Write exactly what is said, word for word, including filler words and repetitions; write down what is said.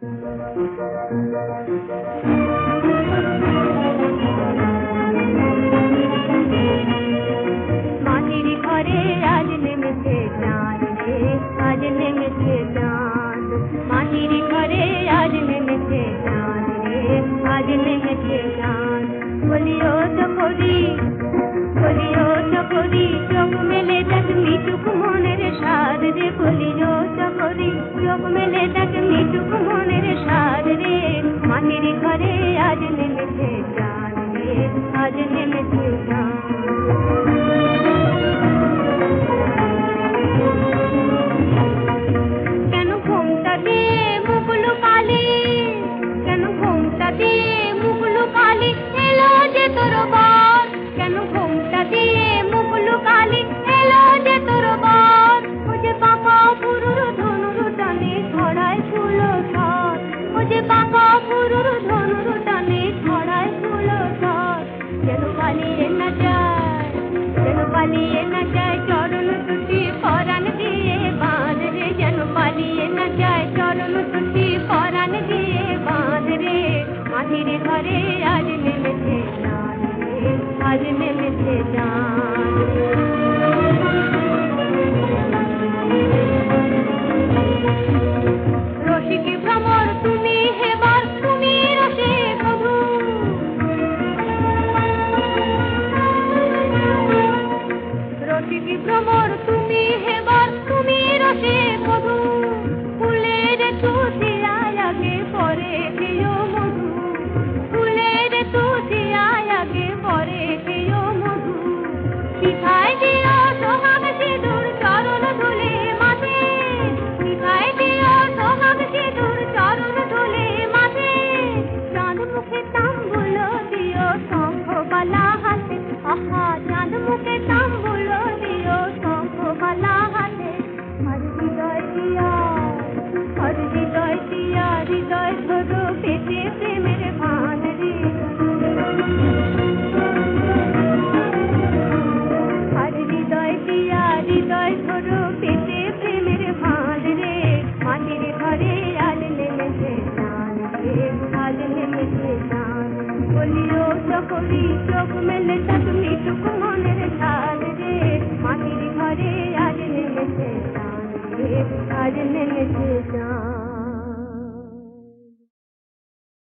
মাটির ঘরে আজ নেমেছে চাঁদ রে, আজ নেমেছে চাঁদ। মাটির ঘরে আজ নেমেছে চাঁদ রে, আজ নেমেছে চাঁদ। বলিও চকরি, বলিও চকরি, চোখ মেলে দেখ মিটুক মনের সাদ রে। বলিও চকরি, চোখ মেলে দেখ মিটুক মনের সাদ রে। মাটির ঘরে আজ নেমেছে চাঁদ রে, আজ নেমেছে চাঁদ। কেন ঘোমটা দিয়ে মুখ লুকালি, কেন ঘোমটা দিয়ে মুখ লুকালি, এলো যে তোর বর। কেন ঘোমটা দিয়ে মুখ লুকালি, এলো যে তোর বর। ও যে পাকা পুরুর ধনুর টানে ছড়ায় ফুল ঝড়, ও যে পাকা পুরুর ধনুর টানে ছড়ায় ফুল ঝড়। যেন পালিয়ে না যায়, যেন পালিয়ে না যায় চরণ দুটি পরাণ দিয়ে বাঁধ রে। যেন পালিয়ে না যায় চরণ দুটি পরাণ দিয়ে বাঁধ রে। মাটির ঘরে আজ নেমেছে চাঁদ রে, আজ নেমেছে চাঁদ। রসিক ভ্রমর তুমি হেবার, তুমি রসিক বধূ। রসিক ভ্রমর তুমি হেবার, তুমি রসিক বধূ। ফুলের তুষিয়ায় আগে পরে দিও মধু, ফুলের তুষিয়ায় আগে পরে দিও মধু। পিঠায় দিও সোহাগ সিঁদুর চরণ ধুলে মাথে, পিঠায় দিও সোহাগ সিঁদুর চরণ ধুলে মাথে। চাঁদ মুখে তাম্বুল দিও শঙ্খ বালা হাতে, আহা চাঁদ মুখে তাম্বুল দিও শঙ্খ বালা হাতে। আর হৃদয় দিয়া, আর হৃদয় দিয়া হৃদয় ধরো পেটে প্রেমের বাঁধ রে। আর হৃদয় দিয়া হৃদয় ধরো পেটে প্রেমের বাঁধ রে। মাটির ঘরে আজ নেমেছে চাঁদ রে, আজ নেমেছে চাঁদ। বলিও চকরি, চোখ মেলে তাক মিটুক মনের সাদ রে। মাটির ঘরে আজ নেমেছে চাঁদ রে, আজ নেমেছে চাঁদ।